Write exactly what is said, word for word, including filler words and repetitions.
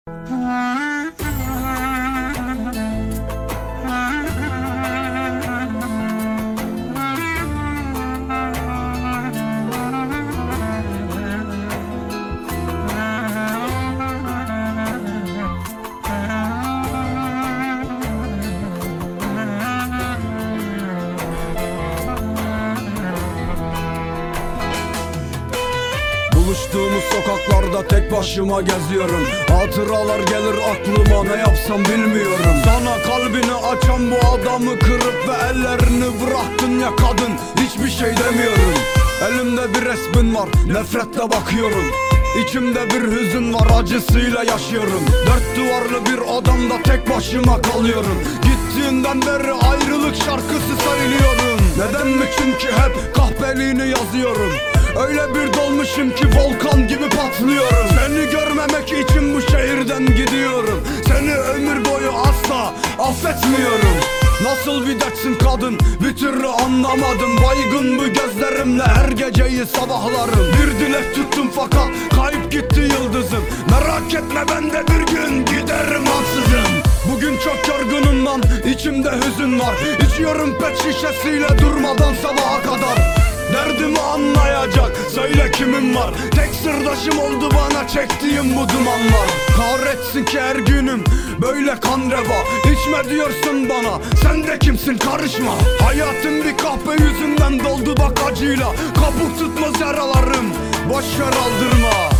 Buluştuğumuz sokaklarda tek başıma geziyorum. Hatıralar gelir aklıma, ne yapsam bilmiyorum. Sana kalbini açan bu adamı kırıp ve ellerini bıraktın ya kadın, hiçbir şey demiyorum. Elimde bir resmin var, nefretle bakıyorum. İçimde bir hüzün var, acısıyla yaşıyorum. Dört duvarlı bir odamda tek başıma kalıyorum. Gittiğinden beri ayrılık şarkısı söylüyorum. Neden mi? Çünkü hep kahpeliğini yazıyorum. Öyle bir dolmuşum ki volkan gibi patlıyorum. Seni görmemek için bu şehirden gidiyorum. Seni ömür boyu asla affetmiyorum. Nasıl bir dertsin kadın, bir türlü anlamadım. Baygın bu gözlerimle her geceyi sabahlarım. Bir dilek tuttum fakat kayıp gitti yıldızım. Merak etme, ben de bir gün giderim ansızın. Bugün çok yorgunum lan, içimde hüzün var. İçiyorum pet şişesiyle durmadan sabaha kadar. Derdimi anlayacak söyle kimin var? Tek sırdaşım oldu bana çektiğim bu dumanlar. Kahretsin ki her günüm böyle kan reva. İçme diyorsun bana, sen de kimsin karışma. Hayatım bir kahpe yüzünden doldu bak acıyla. Kabuk tutmaz yaralarım, boşver aldırma.